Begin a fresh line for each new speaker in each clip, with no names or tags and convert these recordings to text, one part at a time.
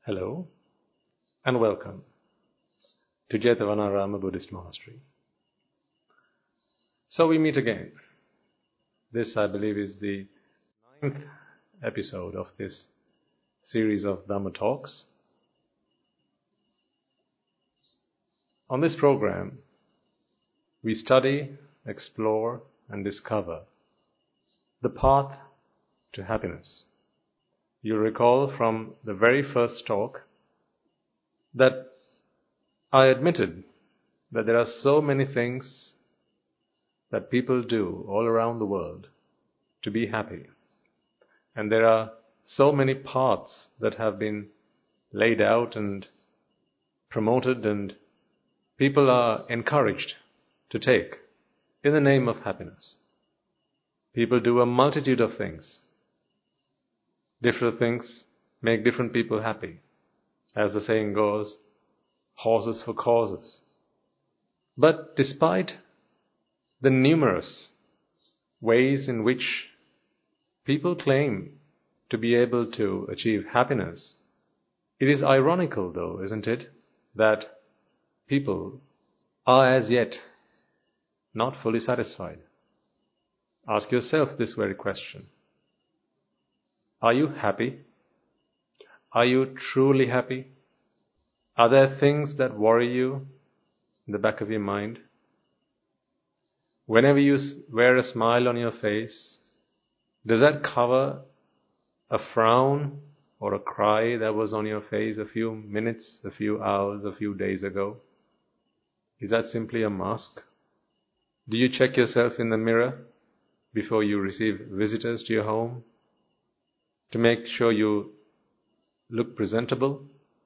Hello and welcome to Jetavanarama Buddhist Monastery. So we meet again. This, I believe, is the 9th episode of this series of Dhamma talks. On this program, we study, explore and discover the path to happiness. You recall from the very first talk that I admitted that there are so many things that people do all around the world to be happy. And there are so many paths that have been laid out and promoted and people are encouraged to take in the name of happiness. People do a multitude of things. Different things make different people happy. As the saying goes, horses for causes. But despite the numerous ways in which people claim to be able to achieve happiness, it is ironical though, isn't it, that people are as yet not fully satisfied. Ask yourself this very question. Are you happy? Are you truly happy? Are there things that worry you in the back of your mind? Whenever you wear a smile on your face, does that cover a frown or a cry that was on your face a few minutes, a few hours, a few days ago? Is that simply a mask? Do you check yourself in the mirror before you receive visitors to your home to make sure you look presentable?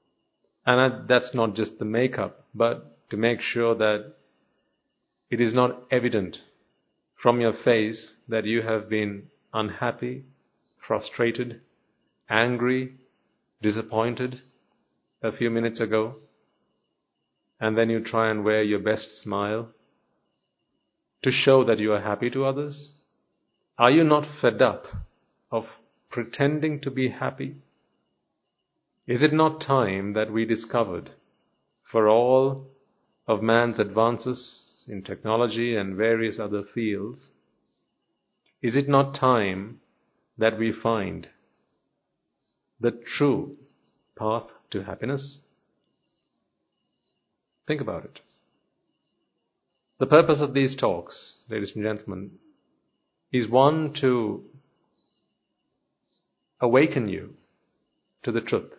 And that's not just the makeup, but to make sure that it is not evident from your face that you have been unhappy, frustrated, angry, disappointed a few minutes ago, and then you try and wear your best smile to show that you are happy to others? Are you not fed up of pretending to be happy? Is it not time that we discovered, for all of man's advances in technology and various other fields, is it not time that we find the true path to happiness? Think about it. The purpose of these talks, ladies and gentlemen, is one, to awaken you to the truth.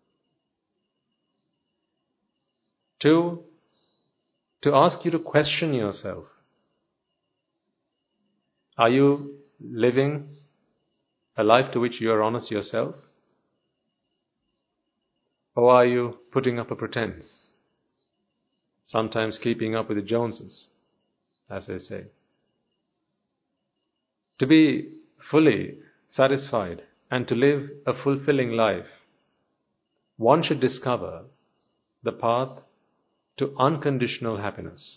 2, to ask you to question yourself. Are you living a life to which you are honest yourself? Or are you putting up a pretense? Sometimes keeping up with the Joneses, as they say. To be fully satisfied and to live a fulfilling life, one should discover the path to unconditional happiness.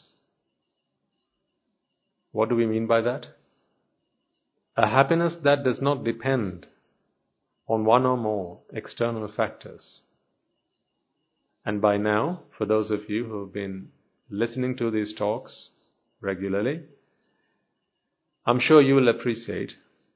What do we mean by that? A happiness that does not depend on one or more external factors. And by now, for those of you who have been listening to these talks regularly, I'm sure you will appreciate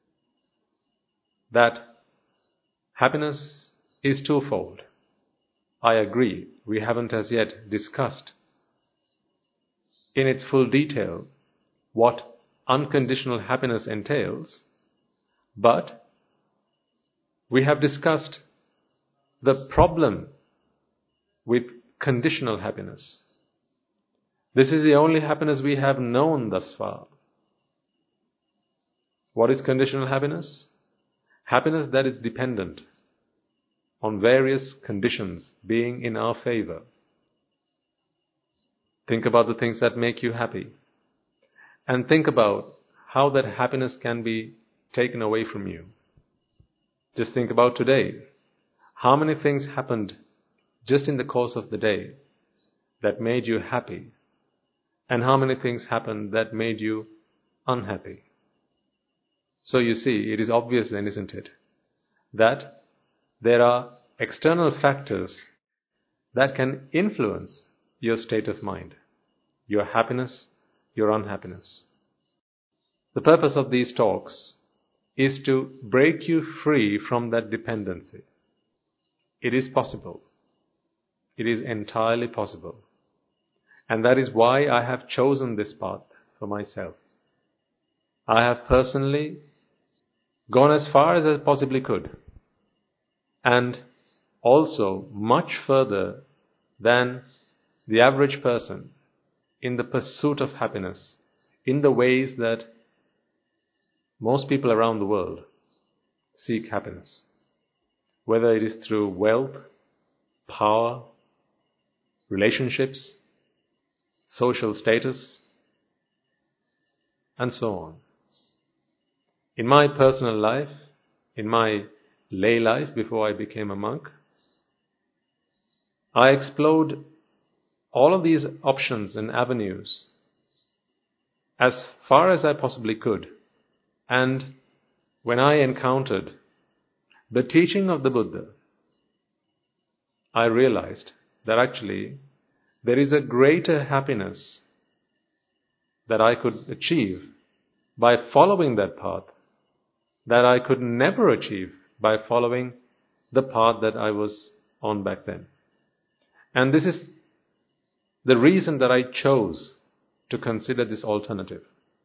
that happiness is twofold. I agree, we haven't as yet discussed in its full detail what unconditional happiness entails, but we have discussed the problem with conditional happiness. This is the only happiness we have known thus far. What is conditional happiness? Happiness that is dependent on various conditions being in our favor. Think about the things that make you happy. And think about how that happiness can be taken away from you. Just think about today. How many things happened just in the course of the day that made you happy? And how many things happened that made you unhappy? So you see, it is obvious then, isn't it, that there are external factors that can influence your state of mind, your happiness, your unhappiness. The purpose of these talks is to break you free from that dependency. It is possible. It is entirely possible. And that is why I have chosen this path for myself. I have personally gone as far as I possibly could, and also much further than the average person in the pursuit of happiness, in the ways that most people around the world seek happiness, whether it is through wealth, power, relationships, social status, and so on. In my personal life, in my lay life before I became a monk, I explored all of these options and avenues as far as I possibly could. And when I encountered the teaching of the Buddha, I realized that actually there is a greater happiness that I could achieve by following that path that I could never achieve by following the path that I was on back then. And this is the reason that I chose to consider this alternative.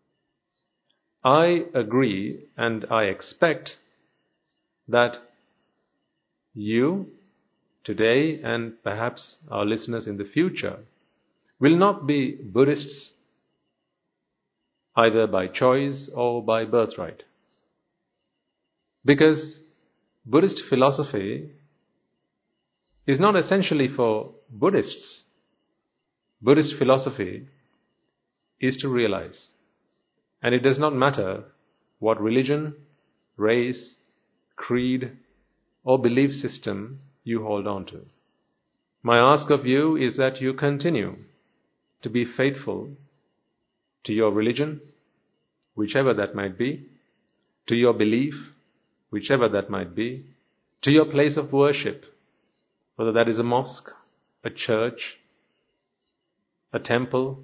I agree and I expect that you today and perhaps our listeners in the future will not be Buddhists either by choice or by birthright. Because Buddhist philosophy is not essentially for Buddhists. Buddhist philosophy is to realize. And it does not matter what religion, race, creed, or belief system you hold on to. My ask of you is that you continue to be faithful to your religion, whichever that might be, to your belief, whichever that might be, to your place of worship, whether that is a mosque, a church, a temple.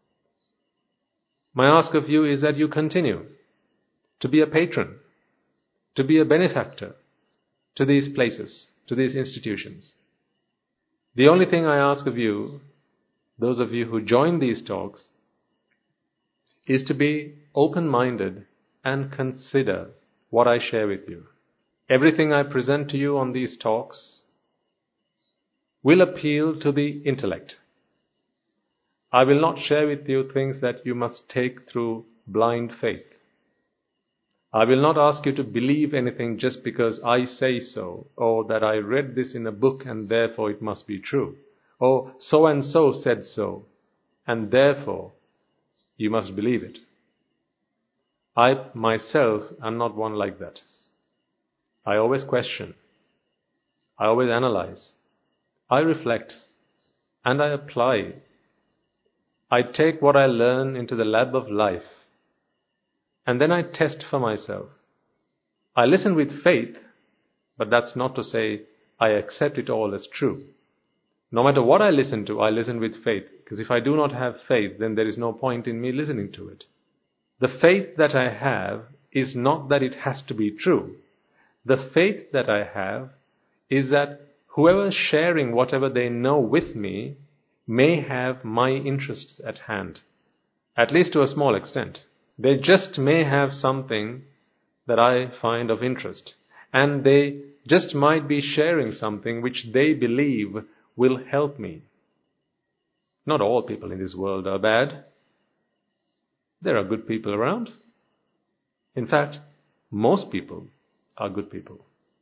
My ask of you is that you continue to be a patron, to be a benefactor to these places, to these institutions. The only thing I ask of you, those of you who join these talks, is to be open-minded and consider what I share with you. Everything I present to you on these talks will appeal to the intellect. I will not share with you things that you must take through blind faith. I will not ask you to believe anything just because I say so, or that I read this in a book and therefore it must be true, or so and so said so, and therefore you must believe it. I myself am not one like that. I always question. I always analyze. I reflect. And I apply. I take what I learn into the lab of life. And then I test for myself. I listen with faith, but that's not to say I accept it all as true. No matter what I listen with faith. Because if I do not have faith, then there is no point in me listening to it. The faith that I have is not that it has to be true. The faith that I have is that whoever is sharing whatever they know with me may have my interests at hand, at least to a small extent. They just may have something that I find of interest, and they just might be sharing something which they believe will help me. Not all people in this world are bad. There are good people around. In fact, most people are good people.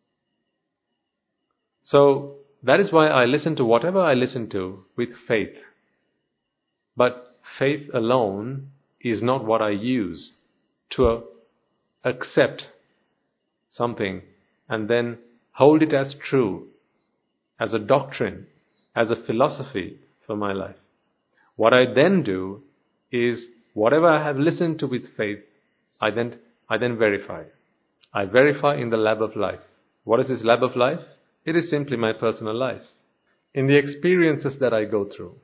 So, that is why I listen to whatever I listen to with faith. But faith alone is not what I use to accept something and then hold it as true, as a doctrine, as a philosophy for my life. What I then do is whatever I have listened to with faith, I then verify. I verify in the lab of life. What is this lab of life? It is simply my personal life. In the experiences that I go through,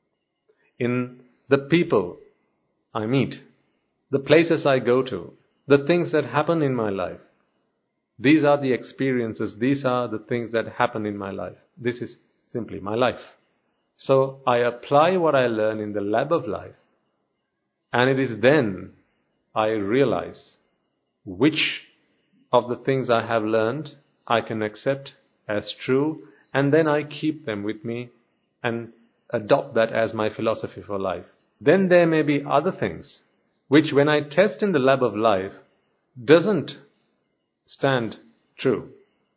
in the people I meet, the places I go to, the things that happen in my life. These are the experiences, these are the things that happen in my life. This is simply my life. So I apply what I learn in the lab of life, and it is then I realize which of the things I have learned I can accept as true, and then I keep them with me and adopt that as my philosophy for life. Then there may be other things which, when I test in the lab of life, doesn't stand true.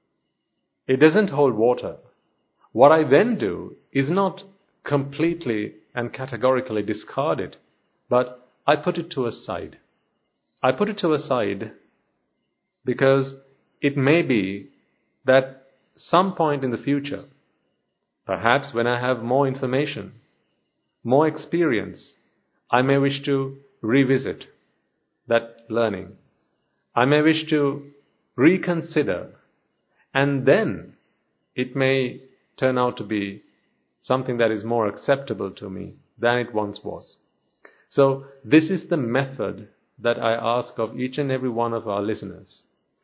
It doesn't hold water. What I then do is not completely and categorically discard it, but I put it to a side. I put it to a side because it may be that some point in the future, perhaps when I have more information, more experience, I may wish to revisit that learning. I may wish to reconsider, and then it may turn out to be something that is more acceptable to me than it once was. So this is the method that I ask of each and every one of our listeners.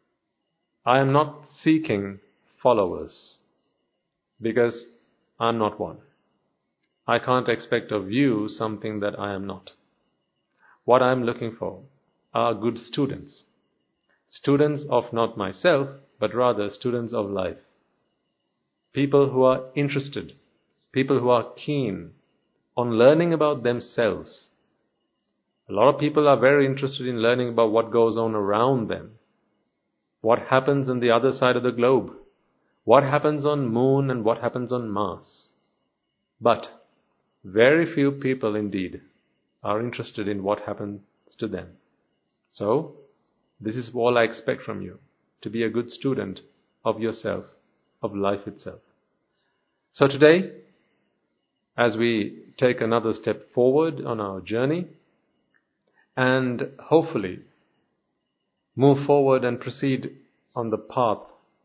I am not seeking followers because I'm not one. I can't expect of you something that I am not. What I am looking for are good students. Students of not myself, but rather students of life. People who are interested, people who are keen on learning about themselves. A lot of people are very interested in learning about what goes on around them. What happens on the other side of the globe. What happens on Moon and what happens on Mars. But very few people indeed are interested in what happens to them. So, this is all I expect from you, to be a good student of yourself, of life itself. So today, as we take another step forward on our journey, and hopefully move forward and proceed on the path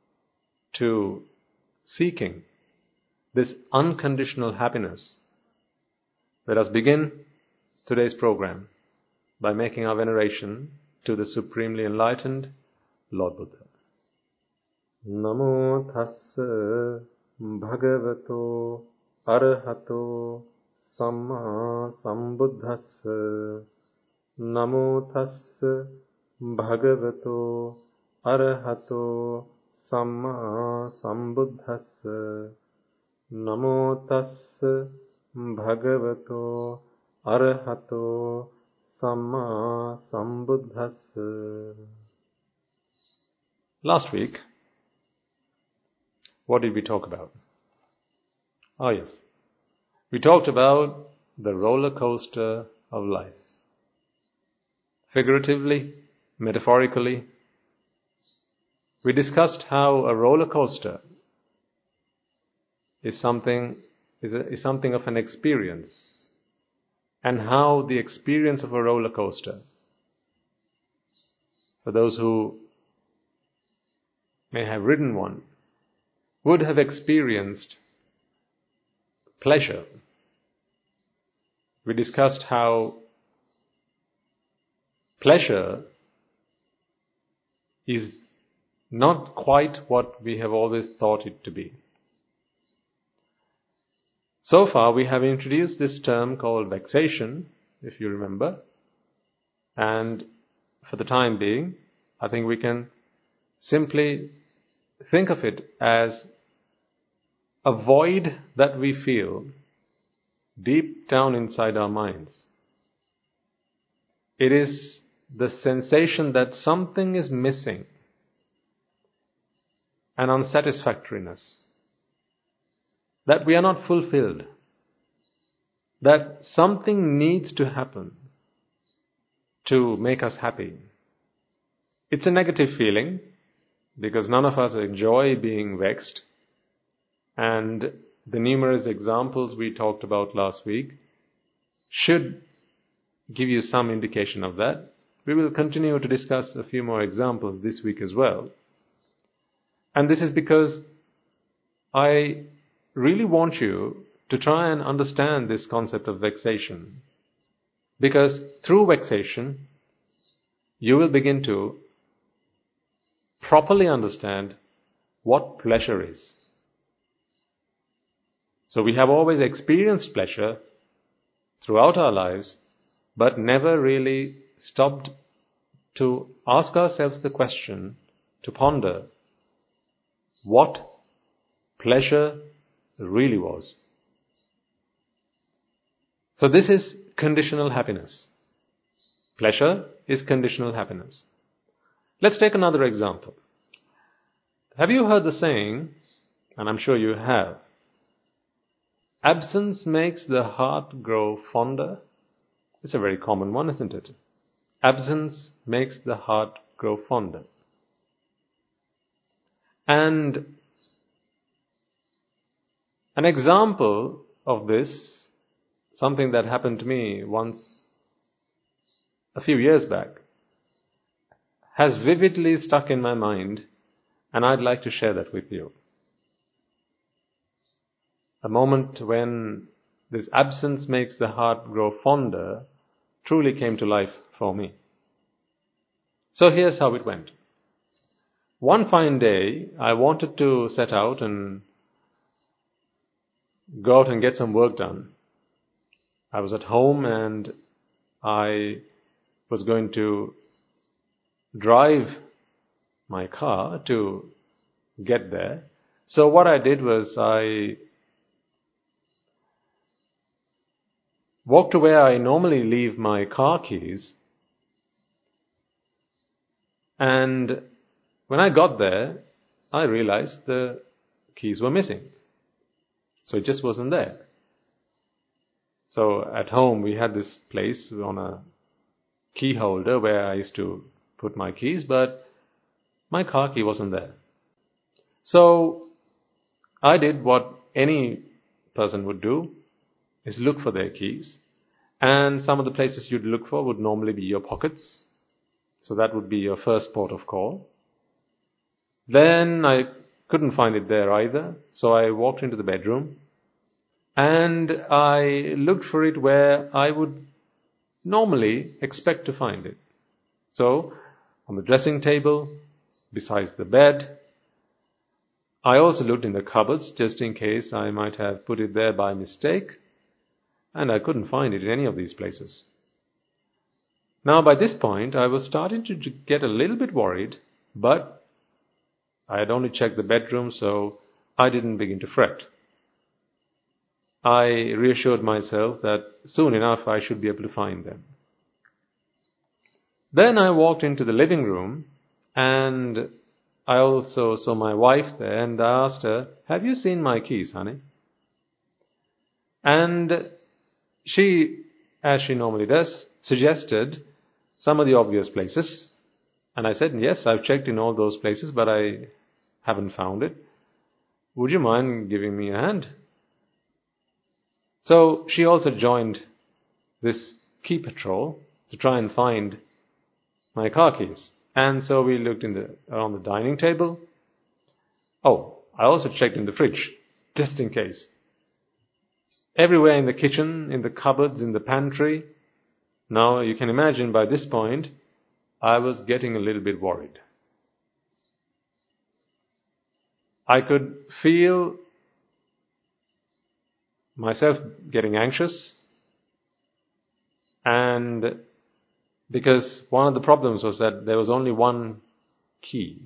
to seeking this unconditional happiness, let us begin today's program by making our veneration to the Supremely Enlightened Lord Buddha. Namo Tassa Bhagavato Arahato Samma Sambuddhassa. Namo Tassa Bhagavato Arahato Samma Sambuddhassa. Namo Tassa Bhagavato Arahato Samma Sambuddhassa. Last week, what did we talk about? Oh yes, we talked about the roller coaster of life. Figuratively, metaphorically, we discussed how a roller coaster is something of an experience, and how the experience of a roller coaster, for those who may have ridden one, would have experienced pleasure. We discussed how pleasure is not quite what we have always thought it to be. So far we have introduced this term called vexation, if you remember, and for the time being, I think we can simply think of it as a void that we feel deep down inside our minds. It is the sensation that something is missing, an unsatisfactoriness, that we are not fulfilled, that something needs to happen to make us happy. It's a negative feeling because none of us enjoy being vexed, and the numerous examples we talked about last week should give you some indication of that. We will continue to discuss a few more examples this week as well. And this is because I really want you to try and understand this concept of vexation, because through vexation you will begin to properly understand what pleasure is. So we have always experienced pleasure throughout our lives, but never really stopped to ask ourselves the question, to ponder what pleasure really was. So this is conditional happiness. Pleasure is conditional happiness. Let's take another example. Have you heard the saying, and I'm sure you have, absence makes the heart grow fonder? It's a very common one, isn't it? Absence makes the heart grow fonder. And an example of this, something that happened to me once a few years back, has vividly stuck in my mind, and I'd like to share that with you. A moment when this absence makes the heart grow fonder truly came to life for me. So here's how it went. One fine day, I wanted to set out and go out and get some work done. I was at home and I was going to drive my car to get there. So what I did was I walked to where I normally leave my car keys, and when I got there, I realized the keys were missing. So it just wasn't there. So at home we had this place on a key holder where I used to put my keys, but my car key wasn't there. So I did what any person would do, is look for their keys. And some of the places you'd look for would normally be your pockets. So that would be your first port of call. Then I couldn't find it there either. So I walked into the bedroom and I looked for it where I would normally expect to find it. So on the dressing table, besides the bed. I also looked in the cupboards just in case I might have put it there by mistake, and I couldn't find it in any of these places. Now by this point I was starting to get a little bit worried, but I had only checked the bedroom, so I didn't begin to fret. I reassured myself that soon enough I should be able to find them. Then I walked into the living room, and I also saw my wife there, and I asked her, "Have you seen my keys, honey?" And she, as she normally does, suggested some of the obvious places. And I said, "Yes, I've checked in all those places, but I haven't found it. Would you mind giving me a hand?" So she also joined this key patrol to try and find my car keys. And so we looked around the dining table. Oh, I also checked in the fridge, just in case. Everywhere in the kitchen, in the cupboards, in the pantry. Now, you can imagine by this point, I was getting a little bit worried. I could feel myself getting anxious, and because one of the problems was that there was only one key.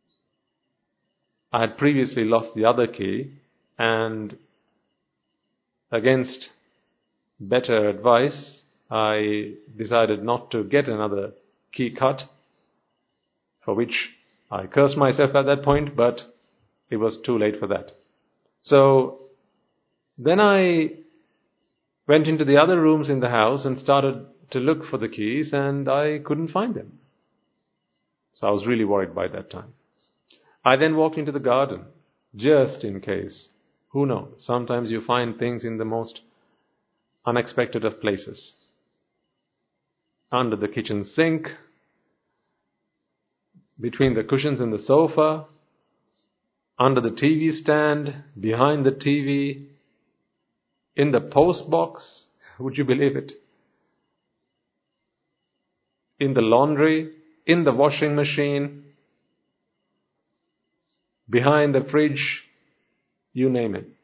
I had previously lost the other key, and against better advice, I decided not to get another key cut, for which I cursed myself at that point, but it was too late for that. So then I went into the other rooms in the house and started to look for the keys, and I couldn't find them. So I was really worried by that time. I then walked into the garden, just in case. Who knows? Sometimes you find things in the most unexpected of places. Under the kitchen sink, between the cushions in the sofa, under the TV stand, behind the TV, in the post box, would you believe it? In the laundry, in the washing machine, behind the fridge, you name it.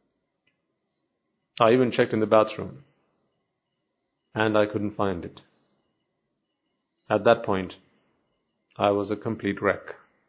I even checked in the bathroom, and I couldn't find it. At that point, I was a complete wreck.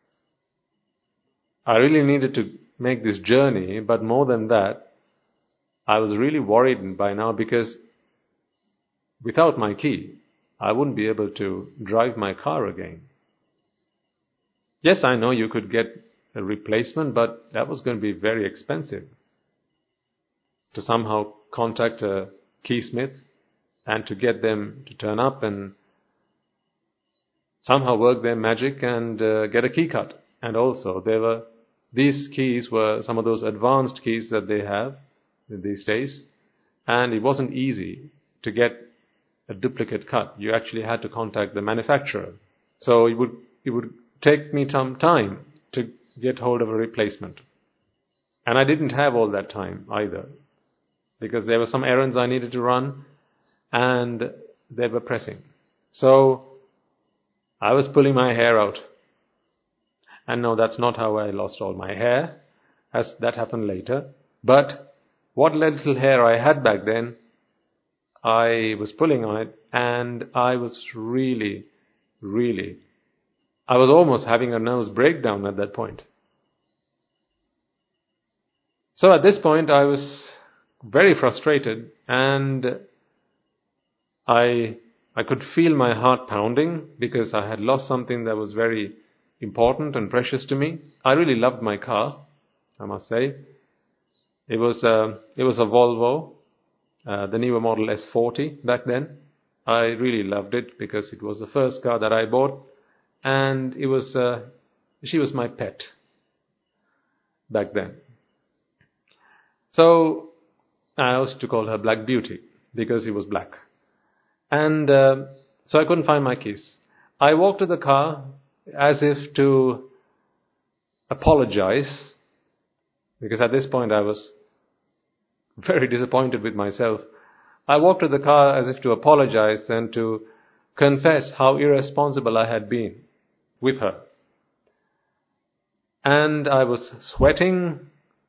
I really needed to make this journey, but more than that, I was really worried by now because without my key, I wouldn't be able to drive my car again. Yes, I know you could get a replacement, but that was going to be very expensive. To somehow contact a keysmith and to get them to turn up and somehow work their magic and get a key cut. And also, these keys were some of those advanced keys that they have these days, and it wasn't easy to get a duplicate cut. You actually had to contact the manufacturer. So it would take me some time to get hold of a replacement. And I didn't have all that time either, because there were some errands I needed to run, and they were pressing. So I was pulling my hair out. And no, that's not how I lost all my hair, as that happened later. But what little hair I had back then, I was pulling on it, and I was really, I was almost having a nervous breakdown at that point. So at this point, I was very frustrated, and I could feel my heart pounding because I had lost something that was very important and precious to me. I really loved my car, I must say. It was a Volvo, the newer model S40 back then. I really loved it because it was the first car that I bought, and she was my pet back then. So I also used to call her Black Beauty because it was black. And so I couldn't find my keys. I walked to the car as if to apologize, because at this point I was very disappointed with myself. I walked to the car as if to apologize and to confess how irresponsible I had been with her. And I was sweating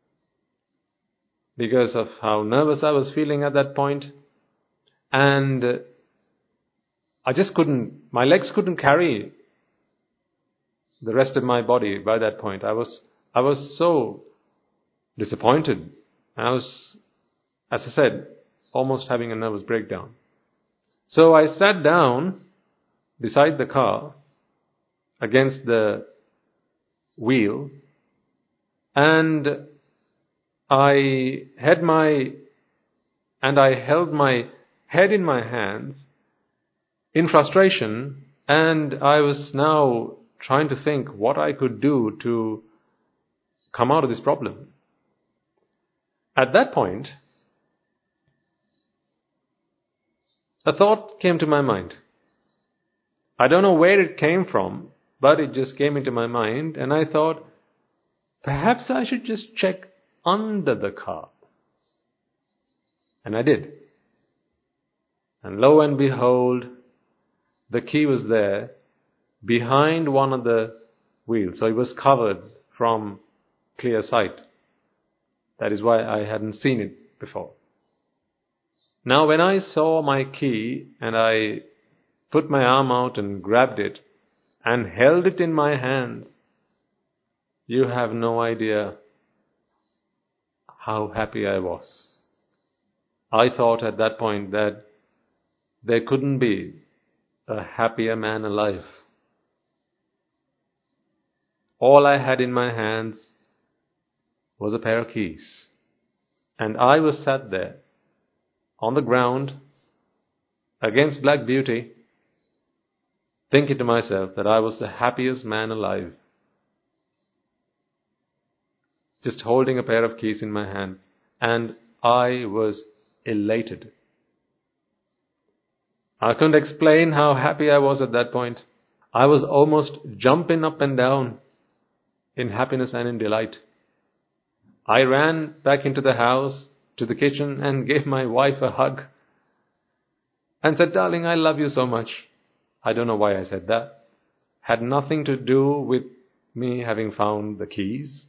because of how nervous I was feeling at that point. And I just my legs couldn't carry the rest of my body by that point. I was so disappointed. I was, as I said, almost having a nervous breakdown. So I sat down beside the car against the wheel, and I held my head in my hands in frustration, and I was now trying to think what I could do to come out of this problem. At that point, a thought came to my mind. I don't know where it came from, but it just came into my mind, and I thought, perhaps I should just check under the car. And I did. And lo and behold, the key was there behind one of the wheels. So it was covered from clear sight. That is why I hadn't seen it before. Now when I saw my key and I put my arm out and grabbed it and held it in my hands, you have no idea how happy I was. I thought at that point that there couldn't be a happier man alive. All I had in my hands was a pair of keys. And I was sat there on the ground against Black Beauty, thinking to myself that I was the happiest man alive. Just holding a pair of keys in my hand. And I was elated. I couldn't explain how happy I was at that point. I was almost jumping up and down. in happiness and in delight. I ran back into the house, to the kitchen, and gave my wife a hug and said, "Darling, I love you so much." I don't know why I said that. Had nothing to do with me having found the keys,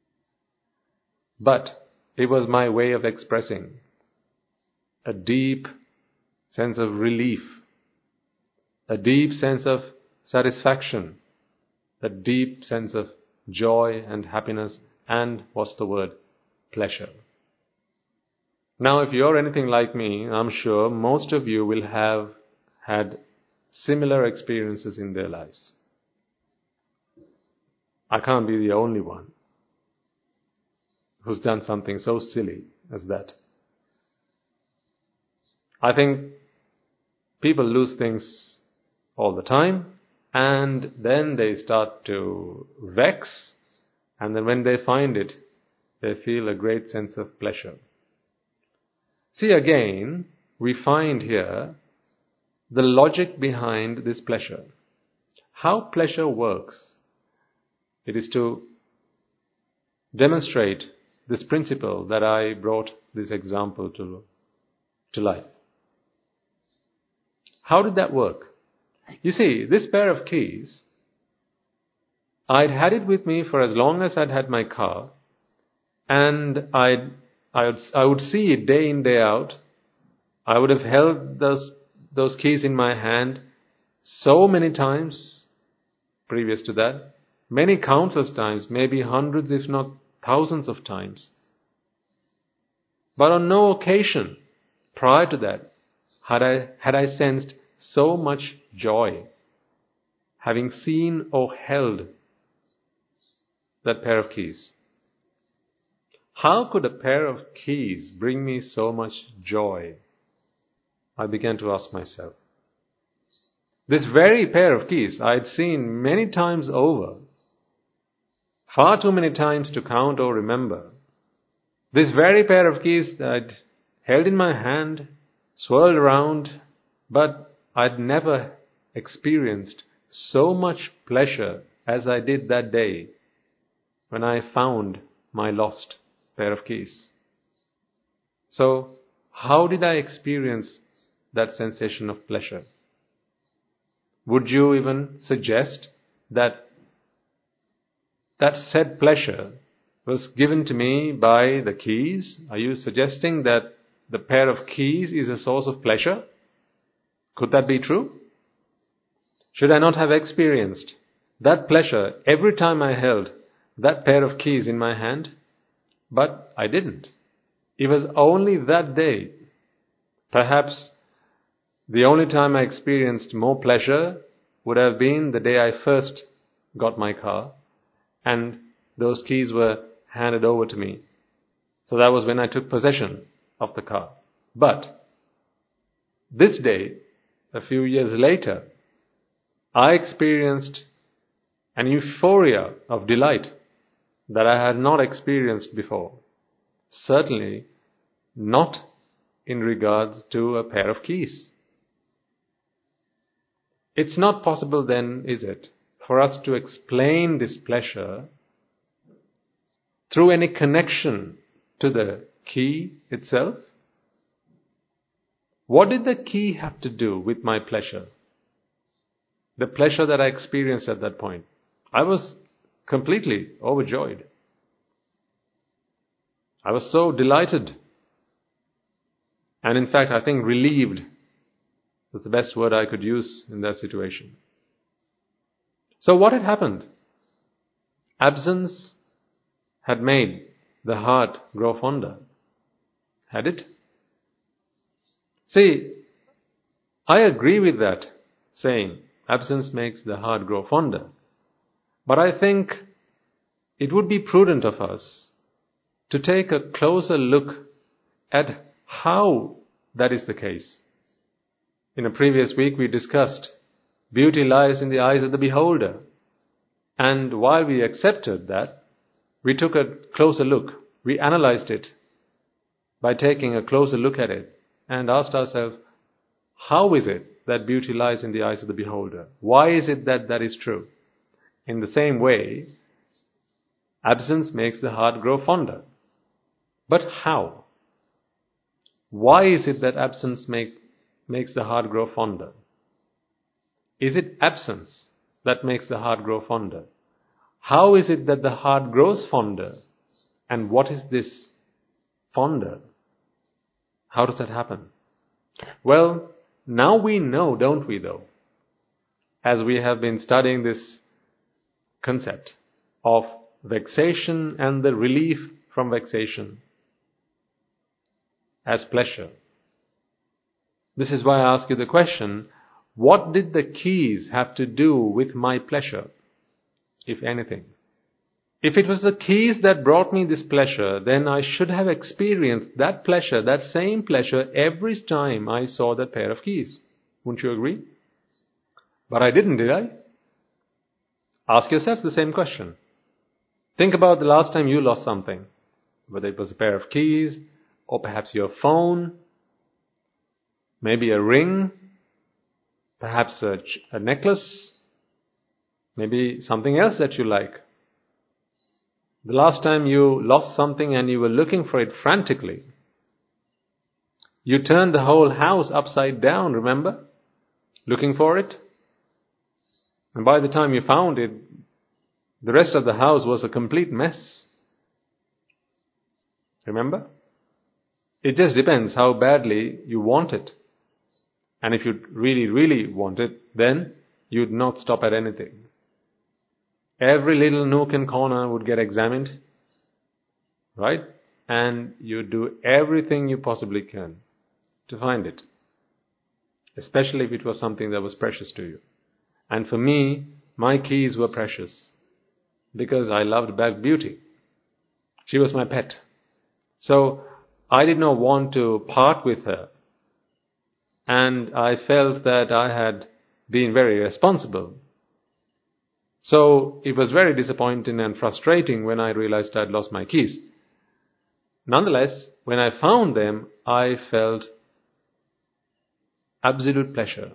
but it was my way of expressing a deep sense of relief, a deep sense of satisfaction, a deep sense of joy and happiness and, what's the word, pleasure. Now, if you're anything like me, I'm sure most of you will have had similar experiences in their lives. I can't be the only one who's done something so silly as that. I think people lose things all the time, and then they start to vex, and then when they find it, they feel a great sense of pleasure. See, again, we find here the logic behind this pleasure. How pleasure works. It is to demonstrate this principle that I brought this example to life. How did that work? You see, this pair of keys, I'd had it with me for as long as I'd had my car, and I would see it day in, day out. I would have held those keys in my hand so many times previous to that, many countless times, maybe hundreds if not thousands of times. But on no occasion prior to that had I sensed so much joy having seen or held that pair of keys. How could a pair of keys bring me so much joy? I began to ask myself. This very pair of keys I had seen many times over, far too many times to count or remember. This very pair of keys that I'd held in my hand, swirled around, but I'd never experienced so much pleasure as I did that day when I found my lost pair of keys. So, how did I experience that sensation of pleasure? Would you even suggest that said pleasure was given to me by the keys? Are you suggesting that the pair of keys is a source of pleasure? Could that be true? Should I not have experienced that pleasure every time I held that pair of keys in my hand? But I didn't. It was only that day, perhaps the only time I experienced more pleasure would have been the day I first got my car and those keys were handed over to me. So that was when I took possession of the car. But this day, a few years later, I experienced an euphoria of delight that I had not experienced before. Certainly not in regards to a pair of keys. It's not possible then, is it, for us to explain this pleasure through any connection to the key itself? What did the key have to do with my pleasure? The pleasure that I experienced at that point. I was completely overjoyed. I was so delighted. And in fact, I think relieved was the best word I could use in that situation. So what had happened? Absence had made the heart grow fonder. Had it? See, I agree with that saying, absence makes the heart grow fonder. But I think it would be prudent of us to take a closer look at how that is the case. In a previous week we discussed beauty lies in the eyes of the beholder. And while we accepted that, we took a closer look. We analyzed it by taking a closer look at it and asked ourselves, how is it that beauty lies in the eyes of the beholder? Why is it that that is true? In the same way, Absence makes the heart grow fonder. But how? Why is it that absence makes the heart grow fonder? Is it absence that makes the heart grow fonder? How is it that the heart grows fonder? And what is this fonder? How does that happen? Well, now we know, don't we though? As we have been studying this concept of vexation and the relief from vexation as pleasure. This is why I ask you the question, what did the keys have to do with my pleasure, if anything? If it was the keys that brought me this pleasure, then I should have experienced that pleasure, that same pleasure, every time I saw that pair of keys. Wouldn't you agree? But I didn't, did I? Ask yourself the same question. Think about the last time you lost something, whether it was a pair of keys, or perhaps your phone, maybe a ring, perhaps a necklace, maybe something else that you like. The last time you lost something and you were looking for it frantically, you turned the whole house upside down, remember? Looking for it. And by the time you found it, the rest of the house was a complete mess. Remember? It just depends how badly you want it. And if you really, really want it, then you'd not stop at anything. Every little nook and corner would get examined, right? And you do everything you possibly can to find it. Especially if it was something that was precious to you. And for me, my keys were precious. Because I loved Black Beauty. She was my pet. So I did not want to part with her. And I felt that I had been very irresponsible. So it was very disappointing and frustrating when I realized I had lost my keys. Nonetheless, when I found them, I felt absolute pleasure.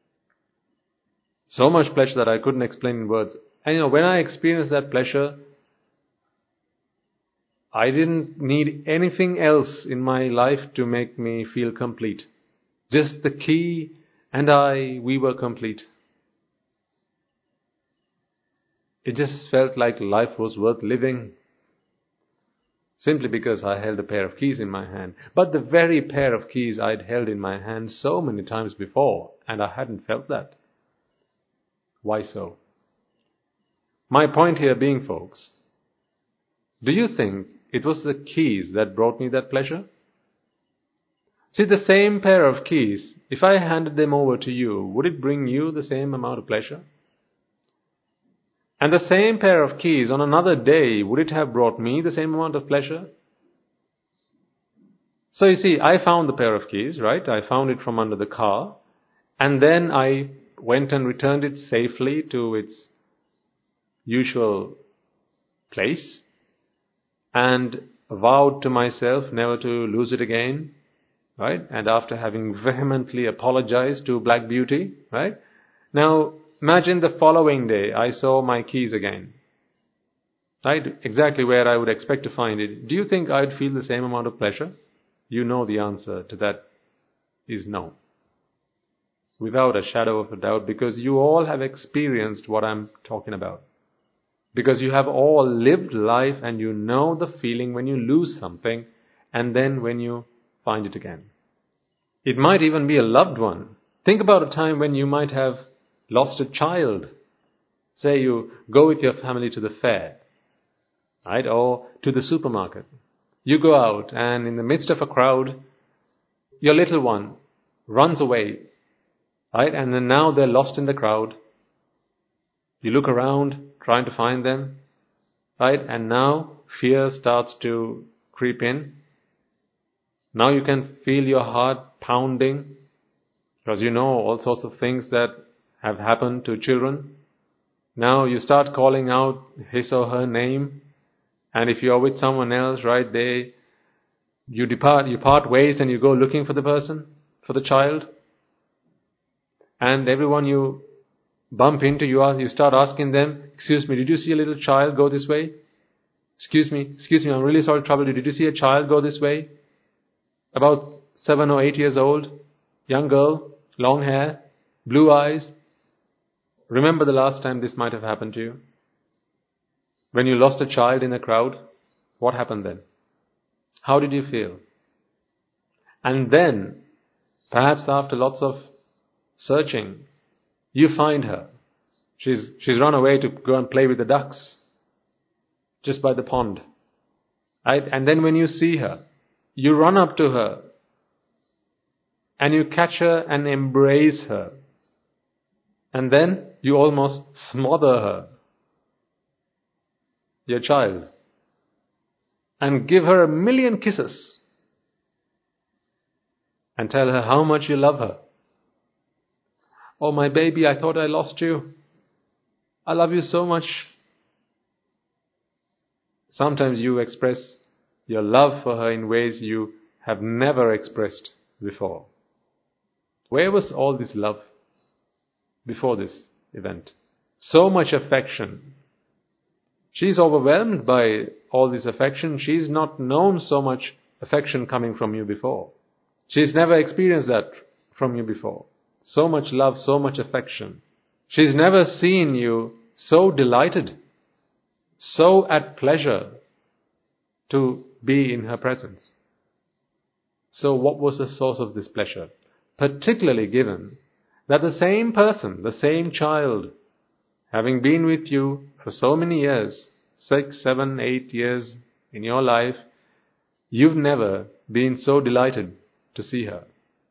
So much pleasure that I couldn't explain in words. And when I experienced that pleasure, I didn't need anything else in my life to make me feel complete. Just the key and we were complete. It just felt like life was worth living. Simply because I held a pair of keys in my hand. But the very pair of keys I'd held in my hand so many times before, and I hadn't felt that. Why so? My point here being, folks, do you think it was the keys that brought me that pleasure? See, the same pair of keys, if I handed them over to you, would it bring you the same amount of pleasure? And the same pair of keys on another day, would it have brought me the same amount of pleasure? So you see, I found the pair of keys, right? I found it from under the car. And then I went and returned it safely to its usual place. And vowed to myself never to lose it again, right? And after having vehemently apologized to Black Beauty, right? Now, imagine the following day, I saw my keys again. Right? Exactly where I would expect to find it. Do you think I'd feel the same amount of pleasure? You know the answer to that is no. Without a shadow of a doubt, because you all have experienced what I'm talking about. Because you have all lived life and you know the feeling when you lose something and then when you find it again. It might even be a loved one. Think about a time when you might have lost a child. Say you go with your family to the fair, right, or to the supermarket. You go out and in the midst of a crowd, your little one runs away, right, and then now they're lost in the crowd. You look around trying to find them, right, and now fear starts to creep in. Now you can feel your heart pounding because you know all sorts of things that have happened to children. Now you start calling out his or her name, and if you are with someone else, right, you part ways and you go looking for the person, for the child, and everyone you bump into, you start asking them, excuse me, did you see a little child go this way? excuse me, I'm really sorry to trouble you. Did you see a child go this way? About 7 or 8 years old, young girl, long hair, blue eyes. Remember the last time this might have happened to you? When you lost a child in a crowd, what happened then? How did you feel? And then, perhaps after lots of searching, you find her. She's run away to go and play with the ducks just by the pond. Right? And then when you see her, you run up to her and you catch her and embrace her. And then you almost smother her, your child, and give her 1,000,000 kisses and tell her how much you love her. Oh, my baby, I thought I lost you. I love you so much. Sometimes you express your love for her in ways you have never expressed before. Where was all this love before this event? So much affection. She's overwhelmed by all this affection. She's not known so much affection coming from you before. She's never experienced that from you before. So much love, so much affection. She's never seen you so delighted, so at pleasure to be in her presence. So what was the source of this pleasure? Particularly given that the same person, the same child, having been with you for so many years, 6, 7, 8 years in your life, you've never been so delighted to see her.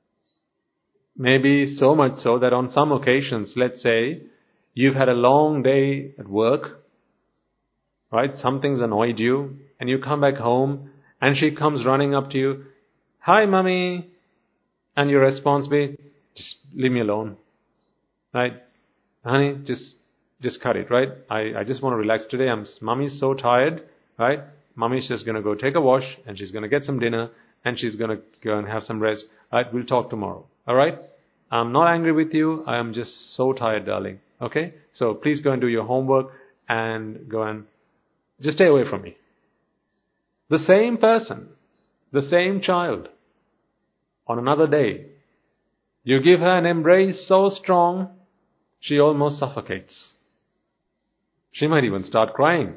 Maybe so much so that on some occasions, let's say, you've had a long day at work, right? Something's annoyed you, and you come back home, and she comes running up to you, "Hi, Mummy," and your response be, "Just leave me alone, right? Honey, just cut it, right? I just want to relax today. Mummy's so tired, right? Mummy's just going to go take a wash, and she's going to get some dinner, and she's going to go and have some rest, right? We'll talk tomorrow, all right? I'm not angry with you. I am just so tired, darling, okay? So please go and do your homework, and go and just stay away from me." The same person, the same child, on another day, you give her an embrace so strong, she almost suffocates. She might even start crying.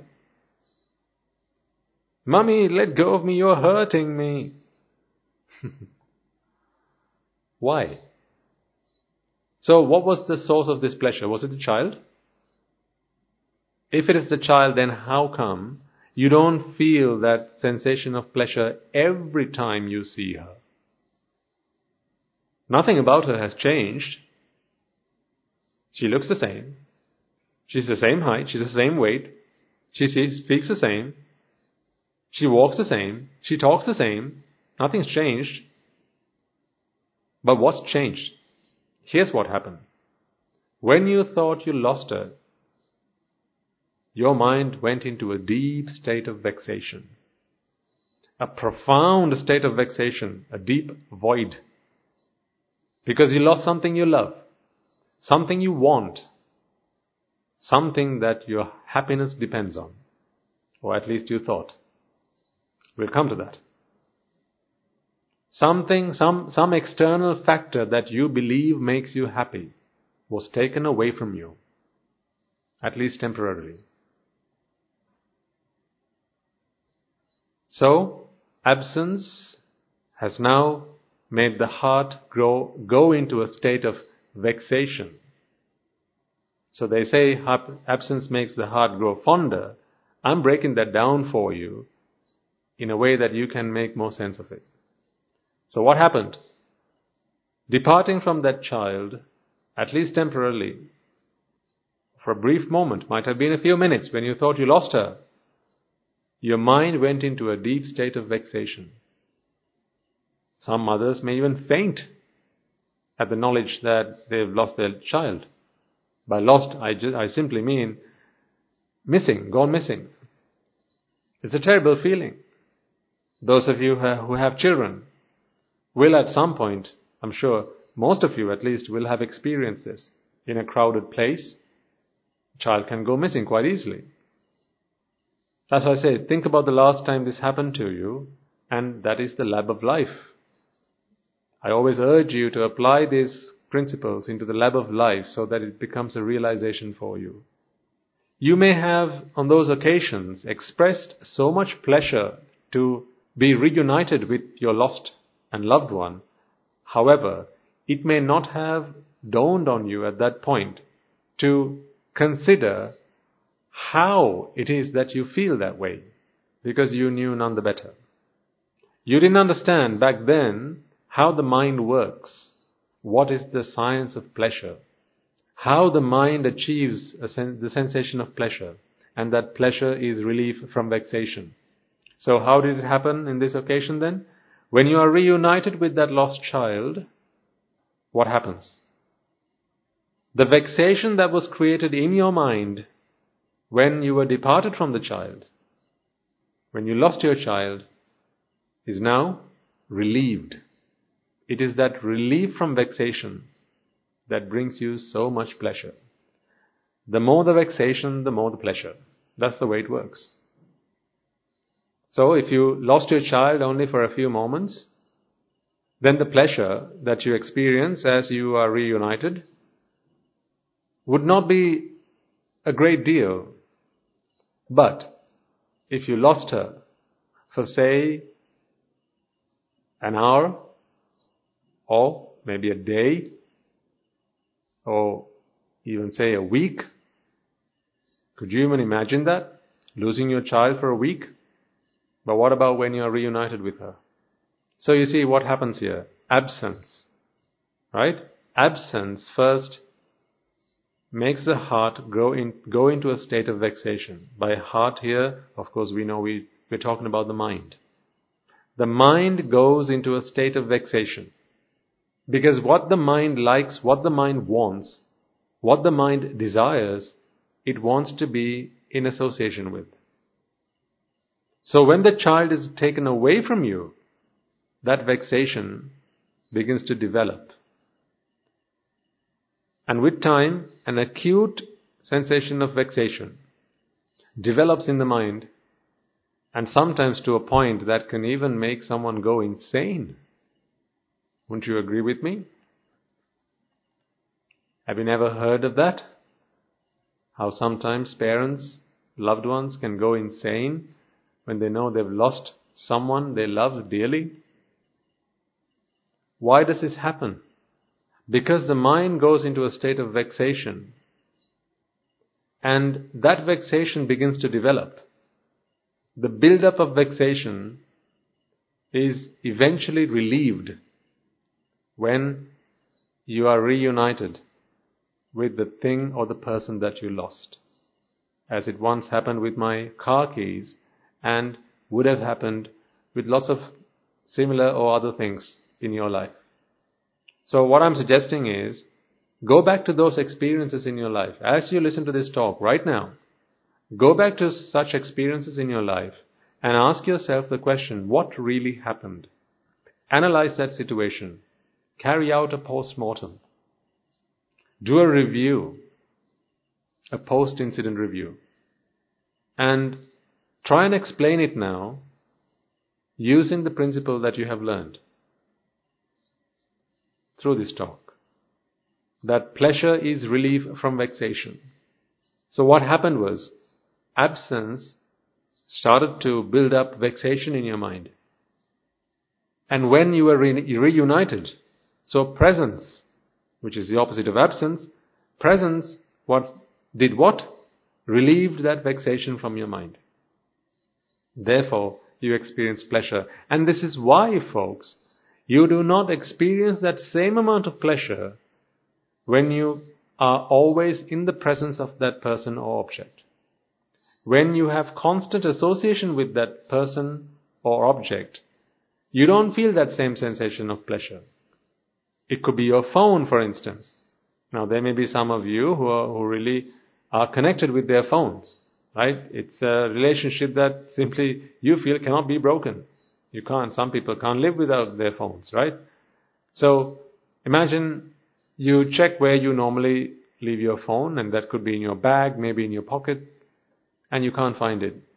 "Mummy, let go of me, you're hurting me." Why? So what was the source of this pleasure? Was it the child? If it is the child, then how come you don't feel that sensation of pleasure every time you see her? Nothing about her has changed. She looks the same. She's the same height. She's the same weight. She speaks the same. She walks the same. She talks the same. Nothing's changed. But what's changed? Here's what happened. When you thought you lost her, your mind went into a deep state of vexation. A profound state of vexation, a deep void. Because you lost something you love, something you want, something that your happiness depends on. Or at least you thought. We'll come to that. Something, some external factor that you believe makes you happy was taken away from you, at least temporarily. So, absence has now made the heart go into a state of vexation. So they say absence makes the heart grow fonder. I'm breaking that down for you in a way that you can make more sense of it. So what happened? Departing from that child, at least temporarily, for a brief moment, might have been a few minutes when you thought you lost her, your mind went into a deep state of vexation. Some mothers may even faint at the knowledge that they've lost their child. By lost, I simply mean missing, gone missing. It's a terrible feeling. Those of you who have children will at some point, I'm sure, most of you at least, will have experienced this. In a crowded place, a child can go missing quite easily. That's why I say, think about the last time this happened to you, and that is the lab of life. I always urge you to apply these principles into the lab of life so that it becomes a realization for you. You may have, on those occasions, expressed so much pleasure to be reunited with your lost and loved one. However, it may not have dawned on you at that point to consider how it is that you feel that way, because you knew none the better. You didn't understand back then how the mind works, what is the science of pleasure, how the mind achieves the sensation of pleasure, and that pleasure is relief from vexation. So how did it happen in this occasion then? When you are reunited with that lost child, what happens? The vexation that was created in your mind when you were departed from the child, when you lost your child, is now relieved. It is that relief from vexation that brings you so much pleasure. The more the vexation, the more the pleasure. That's the way it works. So if you lost your child only for a few moments, then the pleasure that you experience as you are reunited would not be a great deal. But if you lost her for, say, an hour, or maybe a day, or even say a week, could you even imagine that? Losing your child for a week? But what about when you are reunited with her? So you see what happens here. Absence. Right? Absence first makes the heart go into a state of vexation. By heart here, of course, we know we're talking about the mind. The mind goes into a state of vexation. Because what the mind likes, what the mind wants, what the mind desires, it wants to be in association with. So when the child is taken away from you, that vexation begins to develop. And with time, an acute sensation of vexation develops in the mind, and sometimes to a point that can even make someone go insane. Wouldn't you agree with me? Have you never heard of that? How sometimes parents, loved ones can go insane when they know they've lost someone they love dearly? Why does this happen? Because the mind goes into a state of vexation, and that vexation begins to develop. The build-up of vexation is eventually relieved when you are reunited with the thing or the person that you lost. As it once happened with my car keys, and would have happened with lots of similar or other things in your life. So what I'm suggesting is, go back to those experiences in your life. As you listen to this talk right now, go back to such experiences in your life and ask yourself the question, what really happened? Analyze that situation. Carry out a post-mortem. Do a review, a post-incident review. And try and explain it now using the principle that you have learned through this talk. That pleasure is relief from vexation. So what happened was, absence started to build up vexation in your mind. And when you were reunited, so presence, which is the opposite of absence, presence did what? Relieved that vexation from your mind. Therefore, you experience pleasure. And this is why, folks, you do not experience that same amount of pleasure when you are always in the presence of that person or object. When you have constant association with that person or object, you don't feel that same sensation of pleasure. It could be your phone, for instance. Now, there may be some of you who really are connected with their phones, right? It's a relationship that simply you feel cannot be broken. Some people can't live without their phones, right? So, imagine you check where you normally leave your phone, and that could be in your bag, maybe in your pocket, and you can't find it.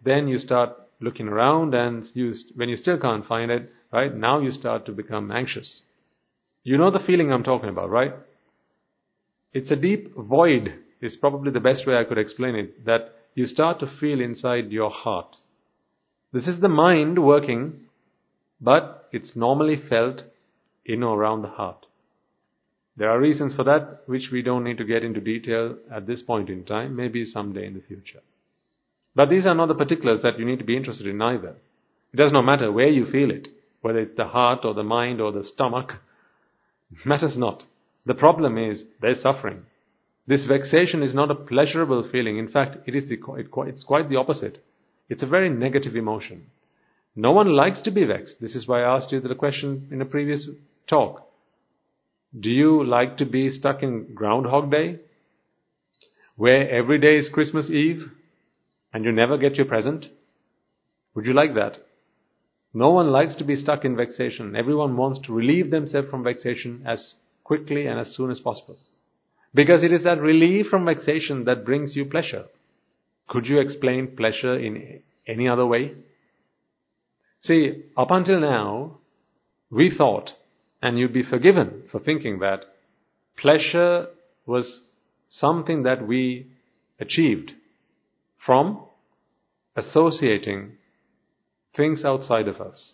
then you start looking around, and when you still can't find it, right, now you start to become anxious. You know the feeling I'm talking about, right? It's a deep void, is probably the best way I could explain it, that you start to feel inside your heart. This is the mind working, but it's normally felt in or around the heart. There are reasons for that, which we don't need to get into detail at this point in time, maybe someday in the future. But these are not the particulars that you need to be interested in either. It does not matter where you feel it, whether it's the heart or the mind or the stomach. It matters not. The problem is there's suffering. This vexation is not a pleasurable feeling. In fact, it's quite the opposite. It's a very negative emotion. No one likes to be vexed. This is why I asked you the question in a previous talk. Do you like to be stuck in Groundhog Day, where every day is Christmas Eve and you never get your present? Would you like that? No one likes to be stuck in vexation. Everyone wants to relieve themselves from vexation as quickly and as soon as possible. Because it is that relief from vexation that brings you pleasure. Could you explain pleasure in any other way? See, up until now, we thought, and you'd be forgiven for thinking that, pleasure was something that we achieved from associating things outside of us.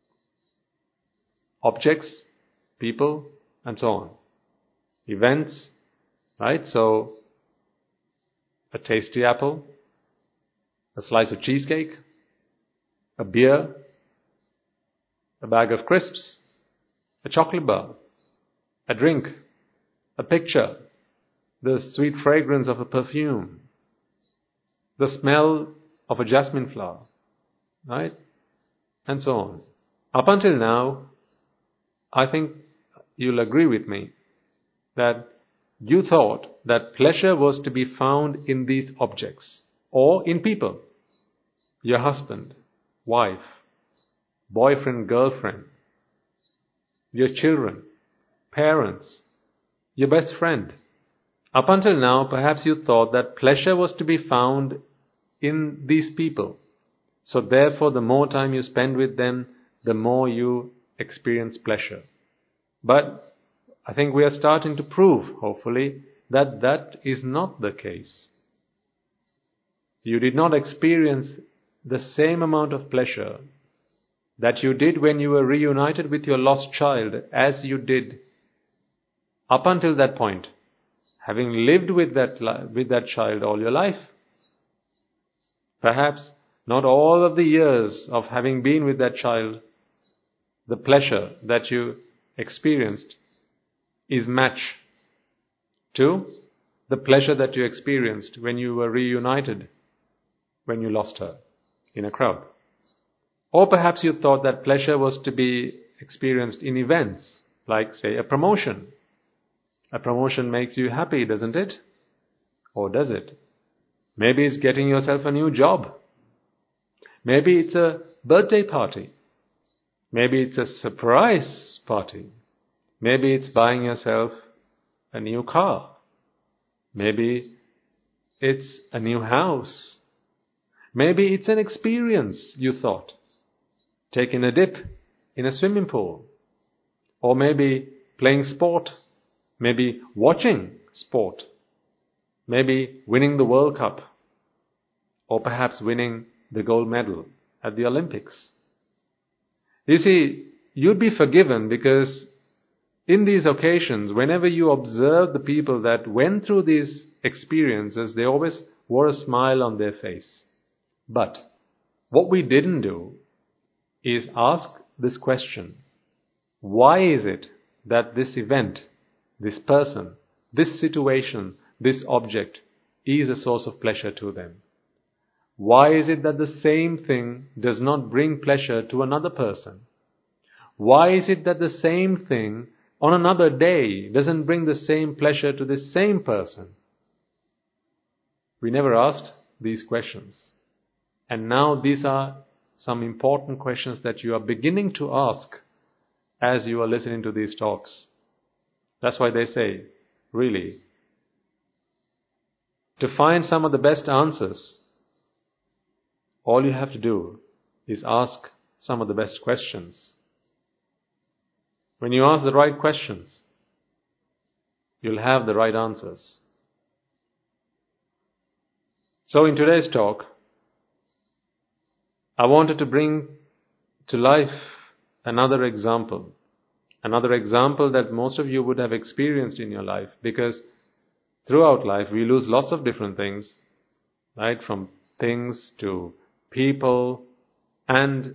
Objects, people, and so on. Events, right? So, a tasty apple, a slice of cheesecake, a beer, a bag of crisps, a chocolate bar, a drink, a picture, the sweet fragrance of a perfume, the smell of a jasmine flower, right? And so on. Up until now, I think you'll agree with me that you thought that pleasure was to be found in these objects or in people. Your husband, wife, boyfriend, girlfriend, your children, parents, your best friend. Up until now, perhaps you thought that pleasure was to be found in these people. So therefore, the more time you spend with them, the more you experience pleasure. But I think we are starting to prove, hopefully, that that is not the case. You did not experience the same amount of pleasure that you did when you were reunited with your lost child as you did up until that point, having lived with that child all your life. Perhaps not all of the years of having been with that child, the pleasure that you experienced is match to the pleasure that you experienced when you were reunited, when you lost her in a crowd. Or perhaps you thought that pleasure was to be experienced in events, like, say, a promotion. A promotion makes you happy, doesn't it? Or does it? Maybe it's getting yourself a new job. Maybe it's a birthday party. Maybe it's a surprise party. Maybe it's buying yourself a new car. Maybe it's a new house. Maybe it's an experience, you thought. Taking a dip in a swimming pool. Or maybe playing sport. Maybe watching sport. Maybe winning the World Cup. Or perhaps winning the gold medal at the Olympics. You see, you'd be forgiven because in these occasions, whenever you observe the people that went through these experiences, they always wore a smile on their face. But what we didn't do is ask this question: why is it that this event, this person, this situation, this object is a source of pleasure to them? Why is it that the same thing does not bring pleasure to another person? Why is it that the same thing on another day doesn't bring the same pleasure to the same person? We never asked these questions. And now these are some important questions that you are beginning to ask as you are listening to these talks. That's why they say, really, to find some of the best answers All you have to do is ask some of the best questions. When you ask the right questions, you'll have the right answers. So in today's talk, I wanted to bring to life another example that most of you would have experienced in your life, because throughout life we lose lots of different things, right? From things to people, and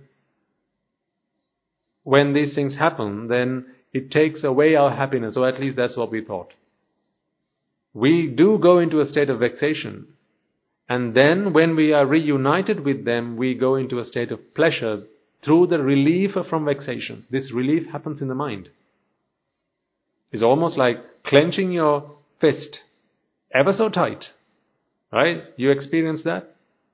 when these things happen, then it takes away our happiness, or at least that's what we thought. We do go into a state of vexation, and then when we are reunited with them, we go into a state of pleasure through the relief from vexation. This relief happens in the mind. It's almost like clenching your fist ever so tight, right? You experience that?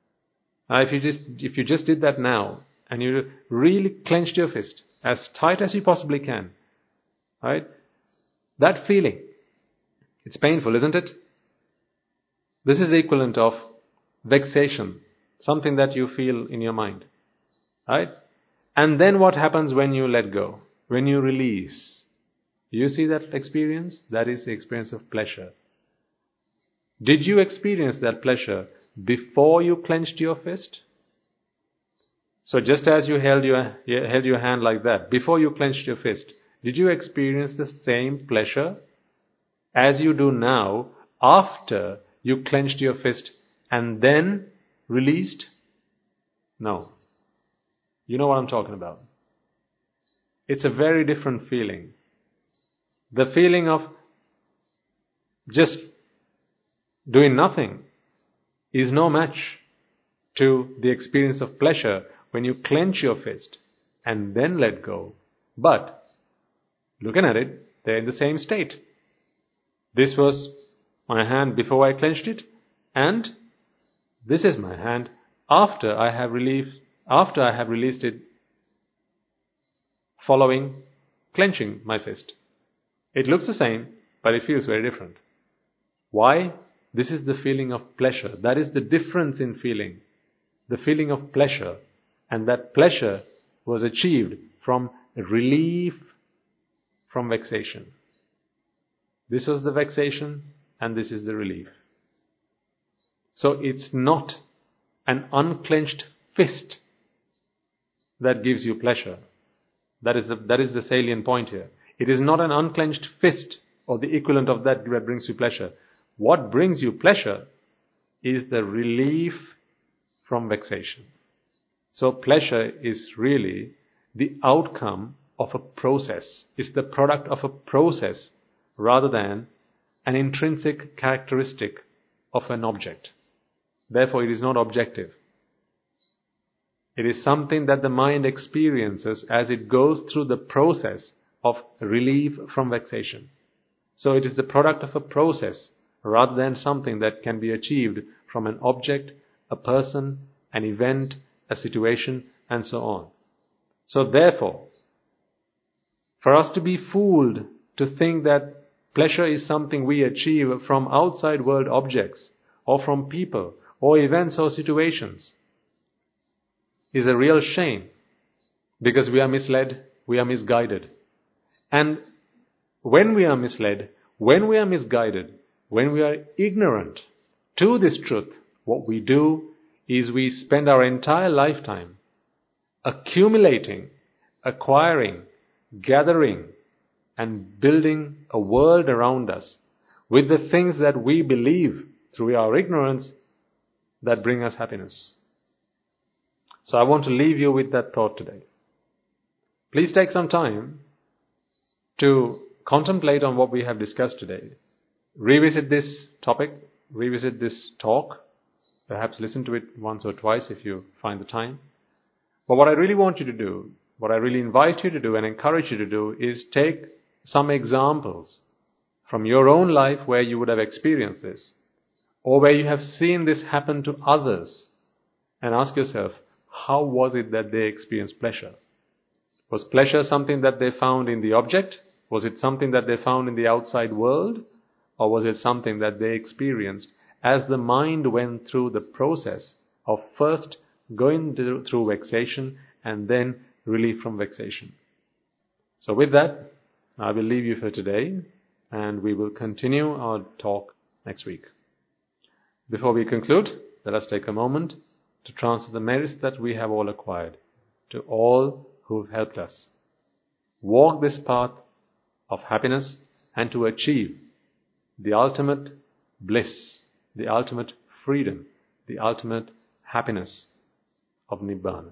If you just did that now, and you really clenched your fist as tight as you possibly can, right? That feeling, it's painful, isn't it? This is the equivalent of vexation, something that you feel in your mind, right? And then what happens when you let go, when you release? You see that experience? That is the experience of pleasure. Did you experience that pleasure before you clenched your fist? So just as you held your hand like that, before you clenched your fist, did you experience the same pleasure as you do now after you clenched your fist and then released? No. You know what I'm talking about. It's a very different feeling. The feeling of just doing nothing is no match to the experience of pleasure when you clench your fist and then let go. But looking at it, they're in the same state. This was my hand before I clenched it, and this is my hand after I have released it following clenching my fist. It looks the same, but it feels very different. Why? This is the feeling of pleasure. That is the difference in feeling. The feeling of pleasure. And that pleasure was achieved from relief from vexation. This was the vexation, and this is the relief. So it's not an unclenched fist that gives you pleasure. That is the salient point here. It is not an unclenched fist or the equivalent of that brings you pleasure. What brings you pleasure is the relief from vexation. So pleasure is really the outcome of a process. It's the product of a process rather than an intrinsic characteristic of an object. Therefore, it is not objective. It is something that the mind experiences as it goes through the process of relief from vexation. So it is the product of a process rather than something that can be achieved from an object, a person, an event, a situation, and so on. So therefore, for us to be fooled to think that pleasure is something we achieve from outside world objects or from people or events or situations is a real shame, because we are misled, we are misguided. And when we are misled, when we are misguided, when we are ignorant to this truth, what we do is we spend our entire lifetime accumulating, acquiring, gathering, and building a world around us with the things that we believe through our ignorance that bring us happiness. So I want to leave you with that thought today. Please take some time to contemplate on what we have discussed today. Revisit this topic, revisit this talk, perhaps listen to it once or twice if you find the time. But what I really want you to do, what I really invite you to do and encourage you to do is take some examples from your own life where you would have experienced this, or where you have seen this happen to others, and ask yourself, how was it that they experienced pleasure? Was pleasure something that they found in the object? Was it something that they found in the outside world? Or was it something that they experienced as the mind went through the process of first going through vexation, and then relief from vexation. So with that, I will leave you for today, and we will continue our talk next week. Before we conclude, let us take a moment to transfer the merits that we have all acquired to all who have helped us walk this path of happiness and to achieve the ultimate bliss, the ultimate freedom, the ultimate happiness of Nibbana.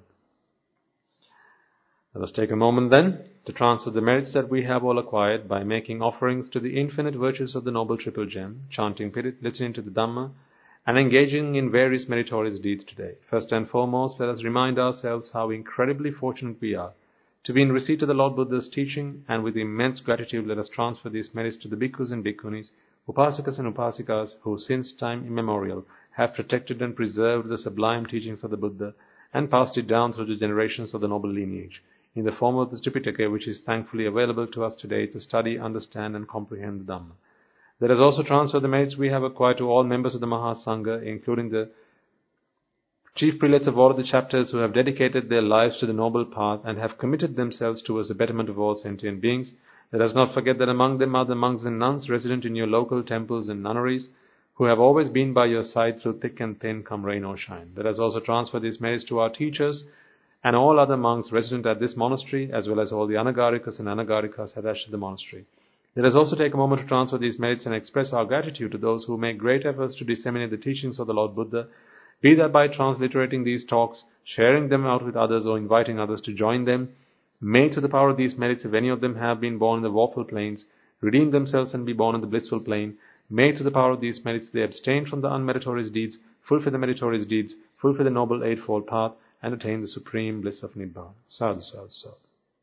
Let us take a moment then to transfer the merits that we have all acquired by making offerings to the infinite virtues of the Noble Triple Gem, chanting Pirit, listening to the Dhamma, and engaging in various meritorious deeds today. First and foremost, let us remind ourselves how incredibly fortunate we are to be in receipt of the Lord Buddha's teaching, and with immense gratitude let us transfer these merits to the bhikkhus and bhikkhunis, upasakas and upasikas, who since time immemorial have protected and preserved the sublime teachings of the Buddha and passed it down through the generations of the noble lineage, in the form of the Tripitaka, which is thankfully available to us today to study, understand and comprehend the Dhamma. Let us also transfer the merits we have acquired to all members of the Mahasangha, including the chief prelates of all of the chapters who have dedicated their lives to the noble path and have committed themselves towards the betterment of all sentient beings. Let us not forget that among them are the monks and nuns resident in your local temples and nunneries, who have always been by your side through thick and thin, come rain or shine. Let us also transfer these merits to our teachers and all other monks resident at this monastery, as well as all the Anagarikas and Anagarikas attached to the monastery. Let us also take a moment to transfer these merits and express our gratitude to those who make great efforts to disseminate the teachings of the Lord Buddha, be that by transliterating these talks, sharing them out with others, or inviting others to join them. May to the power of these merits, if any of them have been born in the woeful plains, redeem themselves and be born in the blissful plain. May to the power of these merits they abstain from the unmeritorious deeds, fulfill the meritorious deeds, fulfill the noble eightfold path, and attain the supreme bliss of Nibbana. Sadhu, sadhu, sadhu.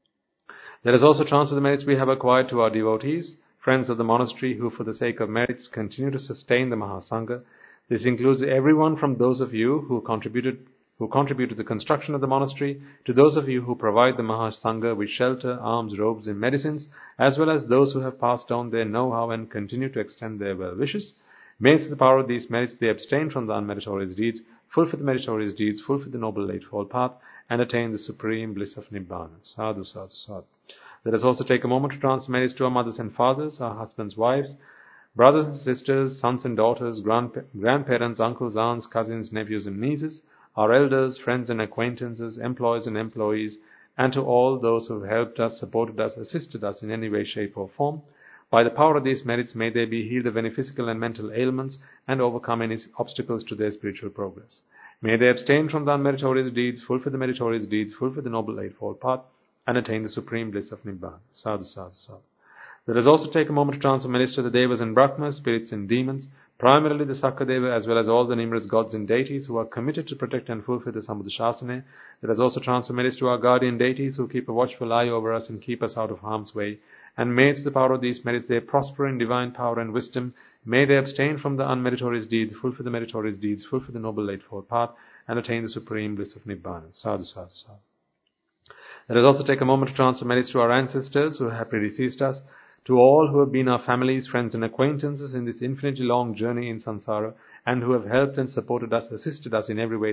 Let us also transfer the merits we have acquired to our devotees, friends of the monastery, who for the sake of merits continue to sustain the Mahasangha. This includes everyone from those of you who contribute to the construction of the monastery, to those of you who provide the Mahasangha with shelter, alms, robes and medicines, as well as those who have passed down their know-how and continue to extend their well-wishes. May to the power of these merits they abstain from the unmeritorious deeds, fulfill the meritorious deeds, fulfill the noble eightfold path, and attain the supreme bliss of Nibbana. Sadhu, sadhu, sadhu. Let us also take a moment to transfer merits to our mothers and fathers, our husbands, wives, brothers and sisters, sons and daughters, grandparents, uncles, aunts, cousins, nephews and nieces, our elders, friends and acquaintances, employees and employees, and to all those who have helped us, supported us, assisted us in any way, shape or form. By the power of these merits, may they be healed of any physical and mental ailments and overcome any obstacles to their spiritual progress. May they abstain from the unmeritorious deeds, fulfill the meritorious deeds, fulfill the noble eightfold path, and attain the supreme bliss of Nibbana. Sadhu, sadhu, sadhu. Let us also take a moment to transfer merits to the Devas and Brahmas, spirits and demons, primarily the Sakadeva, as well as all the numerous gods and deities who are committed to protect and fulfill the Sambuddha Shasana. Let us also transfer merits to our guardian deities who keep a watchful eye over us and keep us out of harm's way. And may to the power of these merits they prosper in divine power and wisdom. May they abstain from the unmeritorious deeds, fulfill the meritorious deeds, fulfill the noble eightfold path, and attain the supreme bliss of Nibbana. Sadhu, sadhu, sadhu. Let us also take a moment to transfer merits to our ancestors who have predeceased us, to all who have been our families, friends and acquaintances in this infinitely long journey in samsara, and who have helped and supported us, assisted us in every way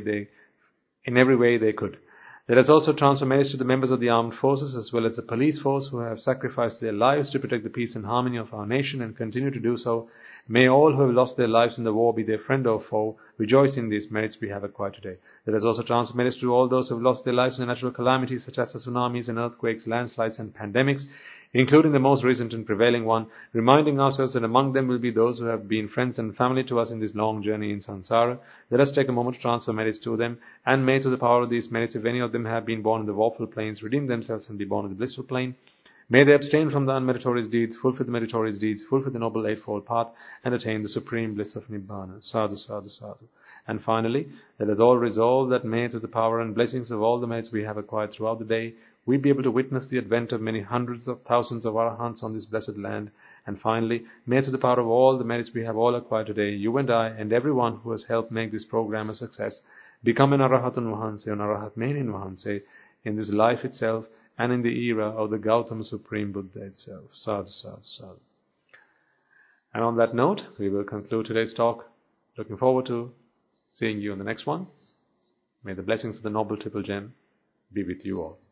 they could. Let us also transfer merits to the members of the armed forces as well as the police force who have sacrificed their lives to protect the peace and harmony of our nation and continue to do so. May all who have lost their lives in the war, be their friend or foe, rejoice in these merits we have acquired today. Let us also transfer merits to all those who have lost their lives in natural calamities such as the tsunamis and earthquakes, landslides and pandemics, including the most recent and prevailing one, reminding ourselves that among them will be those who have been friends and family to us in this long journey in samsara. Let us take a moment to transfer merits to them, and may to the power of these merits, if any of them have been born in the woeful plains, redeem themselves and be born in the blissful plain. May they abstain from the unmeritorious deeds, fulfill the meritorious deeds, fulfill the noble eightfold path, and attain the supreme bliss of Nibbana. Sadhu, sadhu, sadhu. And finally, let us all resolve that may to the power and blessings of all the merits we have acquired throughout the day, we be able to witness the advent of many hundreds of thousands of arahants on this blessed land. And finally, may to the power of all the merits we have all acquired today, you and I and everyone who has helped make this program a success, become an Arahatun Vahanse, an Arahat Menin Vahanse, in this life itself and in the era of the Gautama Supreme Buddha itself. Sadhu, sadhu, sadhu. And on that note, we will conclude today's talk. Looking forward to seeing you in the next one. May the blessings of the Noble Triple Gem be with you all.